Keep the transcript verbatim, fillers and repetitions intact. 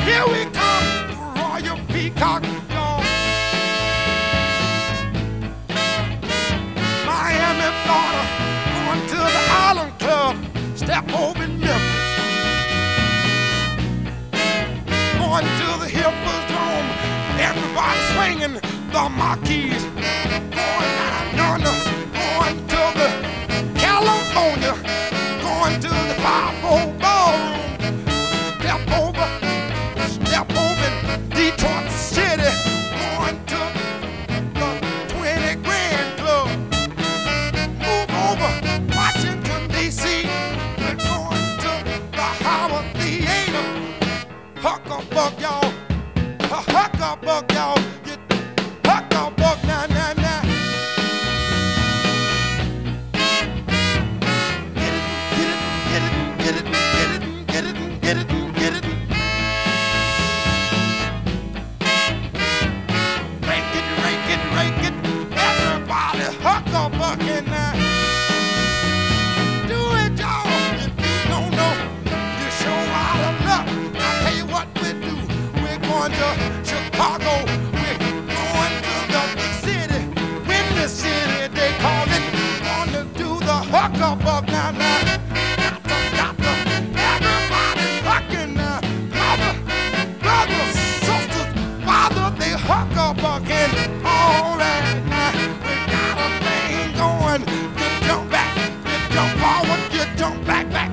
Here we come, Royal Peacock, y'all. Miami, Florida, going to the Island Club, step over in Memphis. Going to the Hippodrome, everybody swinging the marquees. Going down yonder, going to the California, going to the five-fold ballroom. Step over, step over in Detroit City, going to the twenty Grand Club. Move over Washington, D C, we're going to the Howard Theater. Hucklebuck, y'all, hucklebuck, y'all, you hucklebuck, nah, nah, nah. Get it, get it, get it, get it, get it, get it, get it, get it. Rake it, rake it, rake it. Everybody hucklebucking now. Do it, y'all. If you don't know, you show out of luck. I'll tell you what we do. We're going to Chicago. We're going to the big city. Windy City, they call it. Gonna do the hucklebuck now, now. Got to, got to. Everybody hucking now. Mother, brother, sisters, father, they hucklebucking. All right now. We got a thing going. You jump back, you jump forward, you jump back, back.